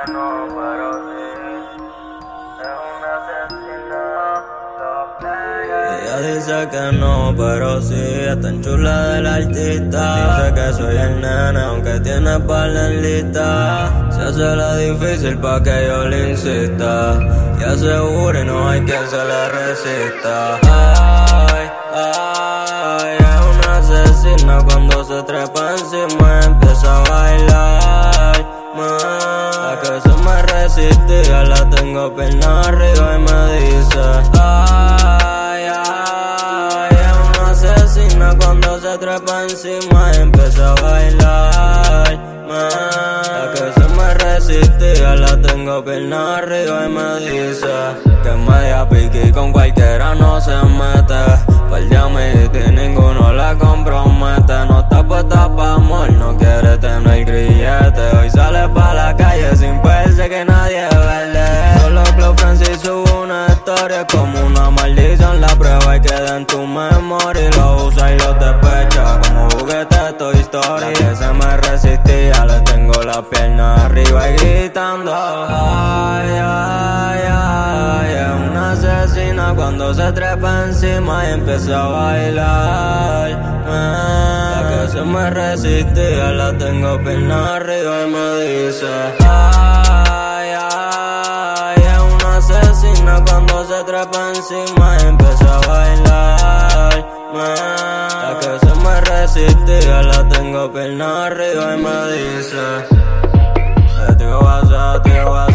no, pero sí, es una asesina. Ella dice que no, pero sí, es tan chula del artista. Dice que soy el nene, aunque tiene par en lista. Se hace la difícil pa' que yo le insista, y asegure no hay quien se le resista. Ay, ay, es una asesina cuando se trepa encima empieza a bailar. A que se me resistía, la tengo pierna arriba y me dice ay, ay, es una asesina cuando se trepa encima empieza a bailar. A que se me resistía, la tengo pierna arriba y me dice que media piqui con cualquiera no se mete. Par de amigos y ninguno la compromete. No está puesta pa' amor, no quiere tener grillete. Hoy sale pa' la calle sin verse que nadie vele. Solo Club Francis sube una historia como una maldición. La prueba y queda en tu memoria, y lo usa y lo despecha como juguete de Toy Story. La que se me resistía, le tengo la pierna arriba y gritando ay, ay, ay, es una asesina cuando se trepa encima y empieza a bailar. La que se me resistía, la tengo pierna arriba y me dice ay, ay, es una asesina cuando se trepa encima y empieza a bailar. La que se me resistía, la tengo pierna arriba y me dice tío, WhatsApp, tío, WhatsApp.